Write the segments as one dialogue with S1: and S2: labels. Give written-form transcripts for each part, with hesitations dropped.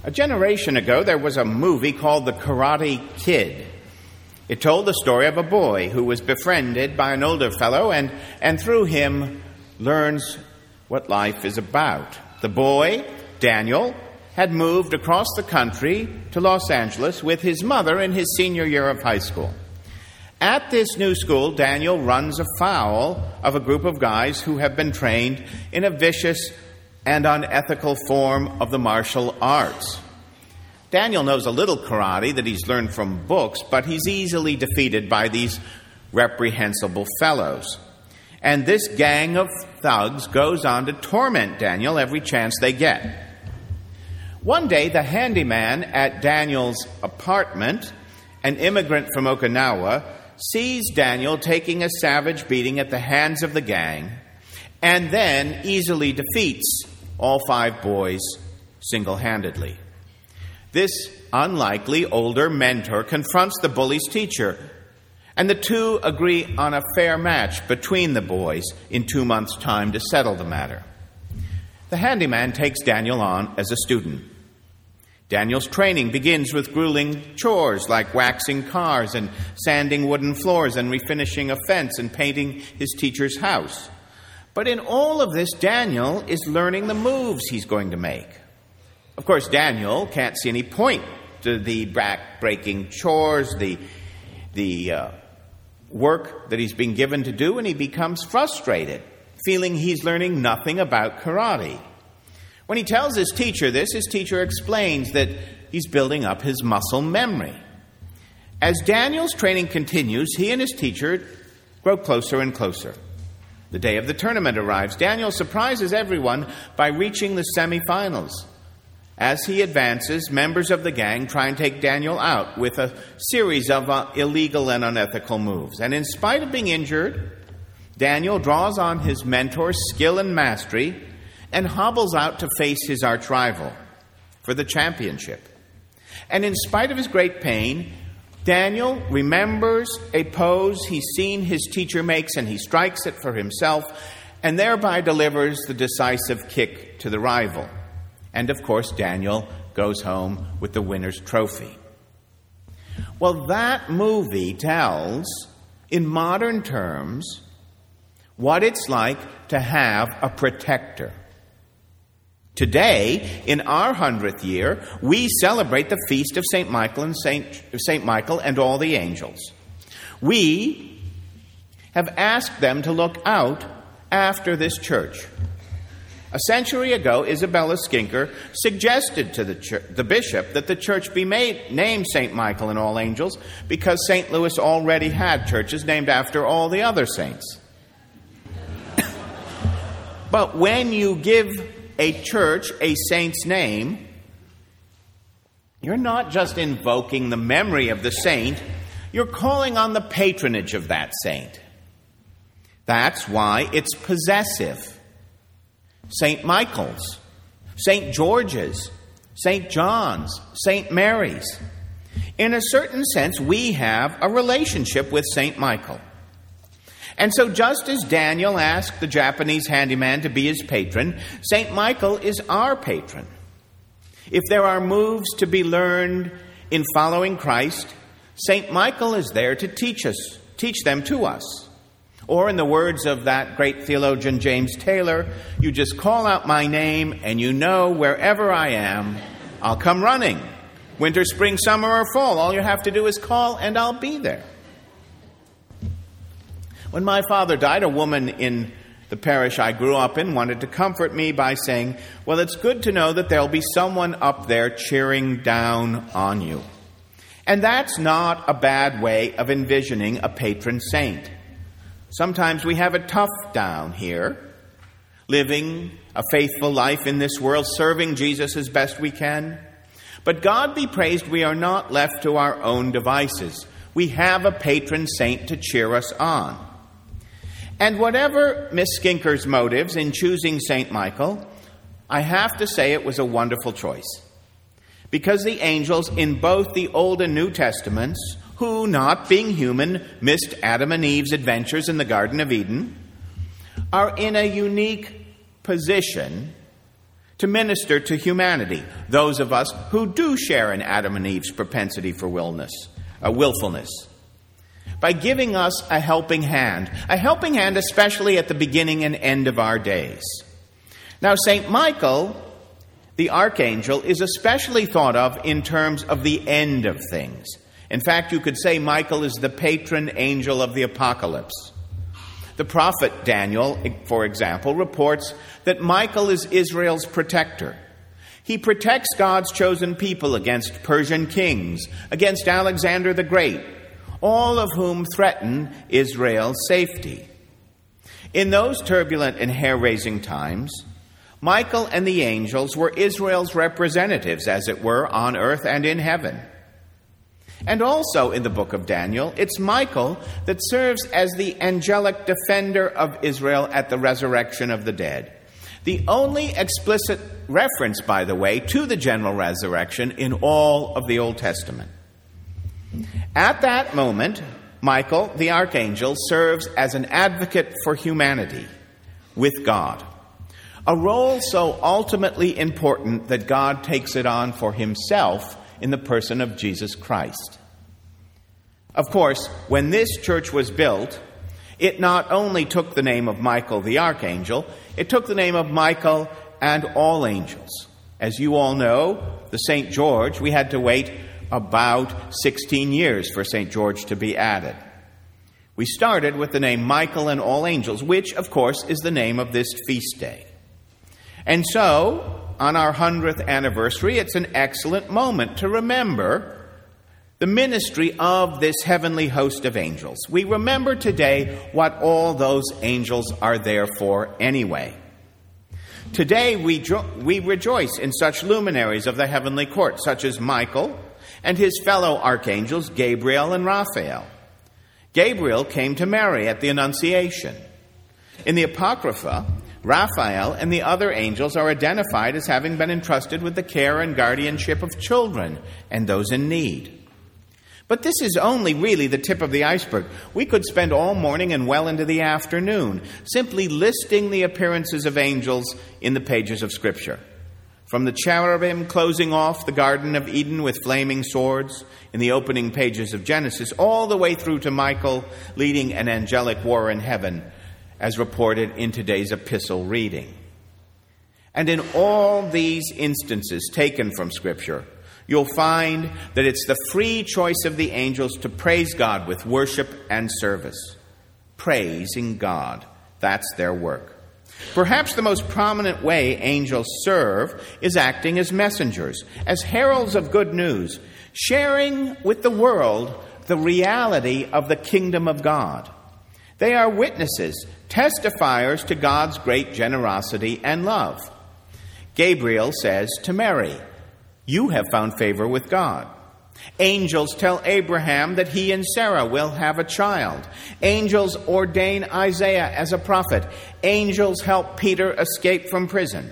S1: A generation ago, there was a movie called The Karate Kid. It told the story of a boy who was befriended by an older fellow and through him learns what life is about. The boy, Daniel, had moved across the country to Los Angeles with his mother in his senior year of high school. At this new school, Daniel runs afoul of a group of guys who have been trained in a vicious and unethical form of the martial arts. Daniel knows a little karate that he's learned from books, but he's easily defeated by these reprehensible fellows. And this gang of thugs goes on to torment Daniel every chance they get. One day, the handyman at Daniel's apartment, an immigrant from Okinawa, sees Daniel taking a savage beating at the hands of the gang and then easily defeats all 5 boys single-handedly. This unlikely older mentor confronts the bully's teacher, and the two agree on a fair match between the boys in 2 months' time to settle the matter. The handyman takes Daniel on as a student. Daniel's training begins with grueling chores like waxing cars and sanding wooden floors and refinishing a fence and painting his teacher's house. But in all of this, Daniel is learning the moves he's going to make. Of course, Daniel can't see any point to the back-breaking chores, the work that he's been given to do, and he becomes frustrated, feeling he's learning nothing about karate. When he tells his teacher this, his teacher explains that he's building up his muscle memory. As Daniel's training continues, he and his teacher grow closer and closer. The day of the tournament arrives. Daniel surprises everyone by reaching the semifinals. As he advances, members of the gang try and take Daniel out with a series of illegal and unethical moves. And in spite of being injured, Daniel draws on his mentor's skill and mastery and hobbles out to face his arch-rival for the championship. And in spite of his great pain, Daniel remembers a pose he's seen his teacher makes, and he strikes it for himself, and thereby delivers the decisive kick to the rival. And of course, Daniel goes home with the winner's trophy. Well, that movie tells, in modern terms, what it's like to have a protector. Today, in our 100th year, we celebrate the feast of St. Michael and St. Michael and all the angels. We have asked them to look out after this church. A century ago, Isabella Skinker suggested to the bishop that the church be named St. Michael and all angels because St. Louis already had churches named after all the other saints. But when you give a church a saint's name, you're not just invoking the memory of the saint, you're calling on the patronage of that saint. That's why it's possessive. St. Michael's, St. George's, St. John's, St. Mary's. In a certain sense, we have a relationship with St. Michael. And so just as Daniel asked the Japanese handyman to be his patron, St. Michael is our patron. If there are moves to be learned in following Christ, St. Michael is there to teach them to us. Or in the words of that great theologian James Taylor, you just call out my name and you know wherever I am, I'll come running. Winter, spring, summer, or fall, all you have to do is call and I'll be there. When my father died, a woman in the parish I grew up in wanted to comfort me by saying, well, it's good to know that there'll be someone up there cheering down on you. And that's not a bad way of envisioning a patron saint. Sometimes we have it tough down here, living a faithful life in this world, serving Jesus as best we can. But God be praised, we are not left to our own devices. We have a patron saint to cheer us on. And whatever Miss Skinker's motives in choosing St. Michael, I have to say it was a wonderful choice. Because the angels in both the Old and New Testaments, who, not being human, missed Adam and Eve's adventures in the Garden of Eden, are in a unique position to minister to humanity, those of us who do share in Adam and Eve's propensity for willfulness, by giving us a helping hand especially at the beginning and end of our days. Now, St. Michael, the archangel, is especially thought of in terms of the end of things. In fact, you could say Michael is the patron angel of the apocalypse. The prophet Daniel, for example, reports that Michael is Israel's protector. He protects God's chosen people against Persian kings, against Alexander the Great, all of whom threaten Israel's safety. In those turbulent and hair-raising times, Michael and the angels were Israel's representatives, as it were, on earth and in heaven. And also in the book of Daniel, it's Michael that serves as the angelic defender of Israel at the resurrection of the dead. The only explicit reference, by the way, to the general resurrection in all of the Old Testament. At that moment, Michael, the archangel, serves as an advocate for humanity with God, a role so ultimately important that God takes it on for himself in the person of Jesus Christ. Of course, when this church was built, it not only took the name of Michael the archangel, it took the name of Michael and all angels. As you all know, the St. George, we had to wait about 16 years for St. George to be added. We started with the name Michael and all angels, which, of course, is the name of this feast day. And so, on our 100th anniversary, it's an excellent moment to remember the ministry of this heavenly host of angels. We remember today what all those angels are there for anyway. Today we rejoice in such luminaries of the heavenly court, such as Michael and his fellow archangels, Gabriel and Raphael. Gabriel came to Mary at the Annunciation. In the Apocrypha, Raphael and the other angels are identified as having been entrusted with the care and guardianship of children and those in need. But this is only really the tip of the iceberg. We could spend all morning and well into the afternoon simply listing the appearances of angels in the pages of Scripture. From the cherubim closing off the Garden of Eden with flaming swords in the opening pages of Genesis, all the way through to Michael leading an angelic war in heaven, as reported in today's epistle reading. And in all these instances taken from Scripture, you'll find that it's the free choice of the angels to praise God with worship and service. Praising God, that's their work. Perhaps the most prominent way angels serve is acting as messengers, as heralds of good news, sharing with the world the reality of the kingdom of God. They are witnesses, testifiers to God's great generosity and love. Gabriel says to Mary, "You have found favor with God." Angels tell Abraham that he and Sarah will have a child. Angels ordain Isaiah as a prophet. Angels help Peter escape from prison.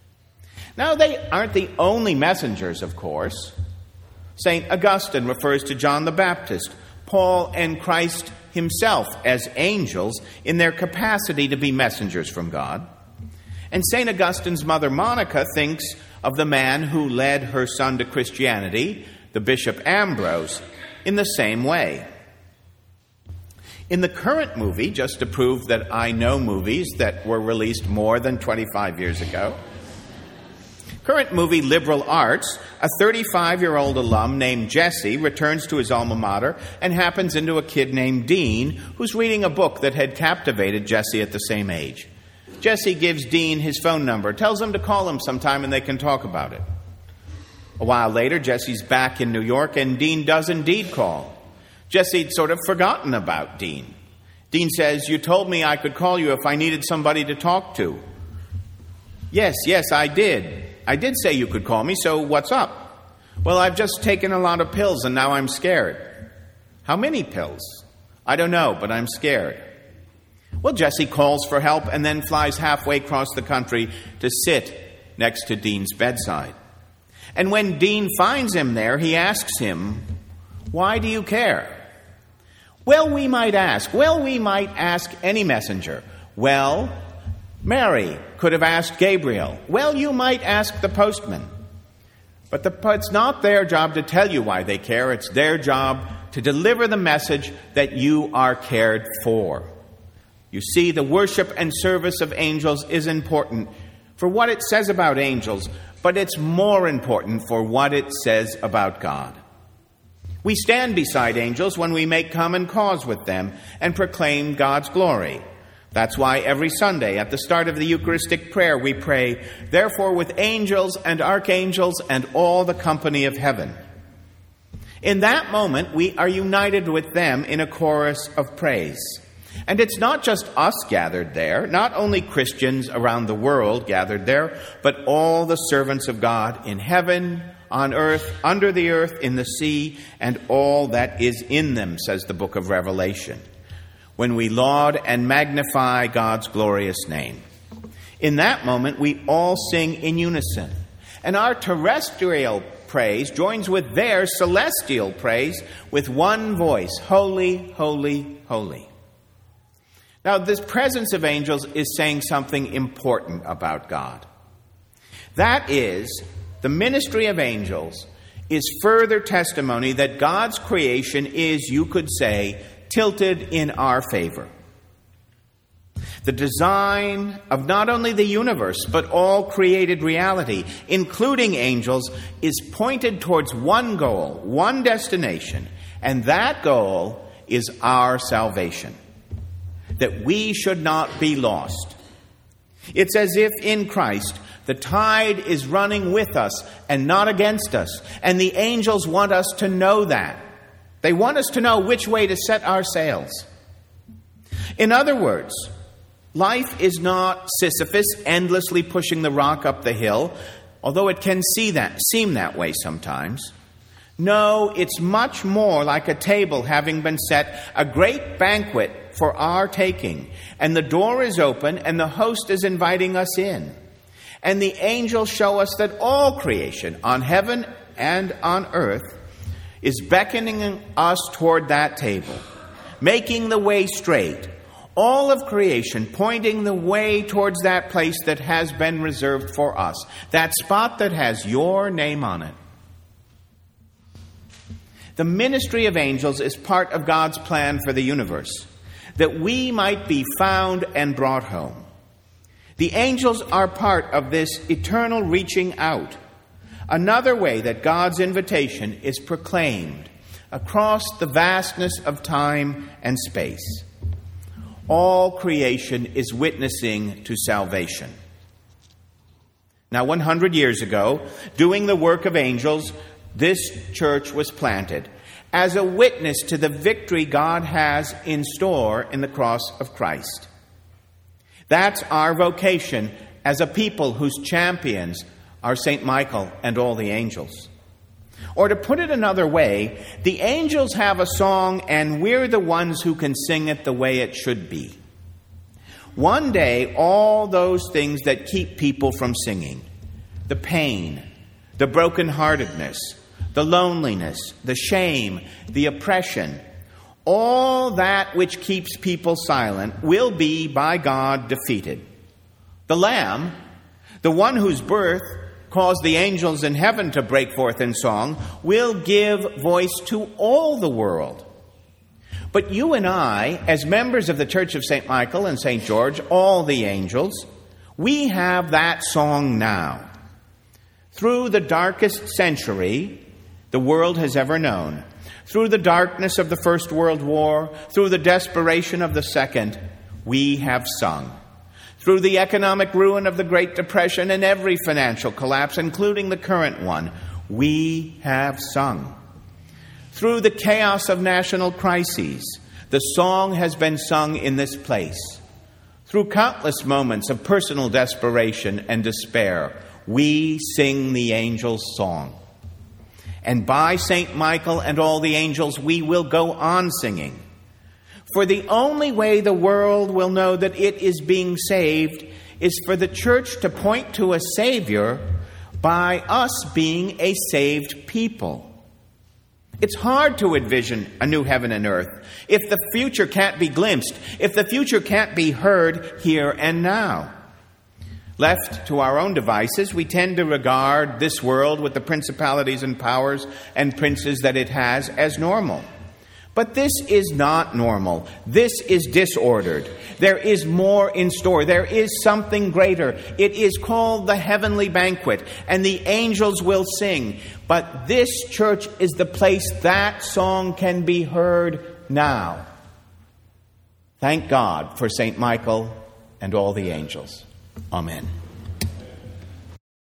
S1: Now, they aren't the only messengers, of course. St. Augustine refers to John the Baptist, Paul, and Christ himself as angels in their capacity to be messengers from God. And St. Augustine's mother, Monica, thinks of the man who led her son to Christianity, the Bishop Ambrose, in the same way. In the current movie, just to prove that I know movies that were released more than 25 years ago, current movie Liberal Arts, a 35-year-old alum named Jesse returns to his alma mater and happens into a kid named Dean, who's reading a book that had captivated Jesse at the same age. Jesse gives Dean his phone number, tells him to call him sometime and they can talk about it. A while later, Jesse's back in New York and Dean does indeed call. Jesse'd sort of forgotten about Dean. Dean says, "You told me I could call you if I needed somebody to talk to." Yes, I did. I did say you could call me, so what's up?" "Well, I've just taken a lot of pills and now I'm scared." "How many pills?" "I don't know, but I'm scared." Well, Jesse calls for help and then flies halfway across the country to sit next to Dean's bedside. And when Dean finds him there, he asks him, "Why do you care?" Well, we might ask any messenger. Well, Mary could have asked Gabriel. Well, you might ask the postman. But it's not their job to tell you why they care. It's their job to deliver the message that you are cared for. You see, the worship and service of angels is important for what it says about angels, but it's more important for what it says about God. We stand beside angels when we make common cause with them and proclaim God's glory. That's why every Sunday at the start of the Eucharistic prayer we pray, "Therefore with angels and archangels and all the company of heaven." In that moment, we are united with them in a chorus of praise. And it's not just us gathered there, not only Christians around the world gathered there, but all the servants of God in heaven, on earth, under the earth, in the sea, and all that is in them, says the book of Revelation, when we laud and magnify God's glorious name. In that moment, we all sing in unison, and our terrestrial praise joins with their celestial praise with one voice, "Holy, holy, holy." Now, this presence of angels is saying something important about God. That is, the ministry of angels is further testimony that God's creation is, you could say, tilted in our favor. The design of not only the universe, but all created reality, including angels, is pointed towards one goal, one destination, and that goal is our salvation, that we should not be lost. It's as if in Christ the tide is running with us and not against us, and the angels want us to know that. They want us to know which way to set our sails. In other words, life is not Sisyphus endlessly pushing the rock up the hill, although it can seem that way sometimes. No, it's much more like a table having been set, a great banquet for our taking, and the door is open and the host is inviting us in. And the angels show us that all creation, on heaven and on earth, is beckoning us toward that table, making the way straight. All of creation pointing the way towards that place that has been reserved for us, that spot that has your name on it. The ministry of angels is part of God's plan for the universe, that we might be found and brought home. The angels are part of this eternal reaching out. Another way that God's invitation is proclaimed across the vastness of time and space. All creation is witnessing to salvation. Now, 100 years ago, doing the work of angels, this church was planted as a witness to the victory God has in store in the cross of Christ. That's our vocation as a people whose champions are St. Michael and all the angels. Or to put it another way, the angels have a song and we're the ones who can sing it the way it should be. One day, all those things that keep people from singing, the pain, the brokenheartedness, the loneliness, the shame, the oppression, all that which keeps people silent will be by God defeated. The Lamb, the one whose birth caused the angels in heaven to break forth in song, will give voice to all the world. But you and I, as members of the Church of St. Michael and St. George, all the angels, we have that song now. Through the darkest century the world has ever known, through the darkness of the First World War, through the desperation of the Second, we have sung. Through the economic ruin of the Great Depression and every financial collapse, including the current one, we have sung. Through the chaos of national crises, the song has been sung in this place. Through countless moments of personal desperation and despair, we sing the angels' song. And by St. Michael and all the angels, we will go on singing. For the only way the world will know that it is being saved is for the church to point to a Savior by us being a saved people. It's hard to envision a new heaven and earth if the future can't be glimpsed, if the future can't be heard here and now. Left to our own devices, we tend to regard this world with the principalities and powers and princes that it has as normal. But this is not normal. This is disordered. There is more in store. There is something greater. It is called the heavenly banquet, and the angels will sing. But this church is the place that song can be heard now. Thank God for St. Michael and all the angels. Amen.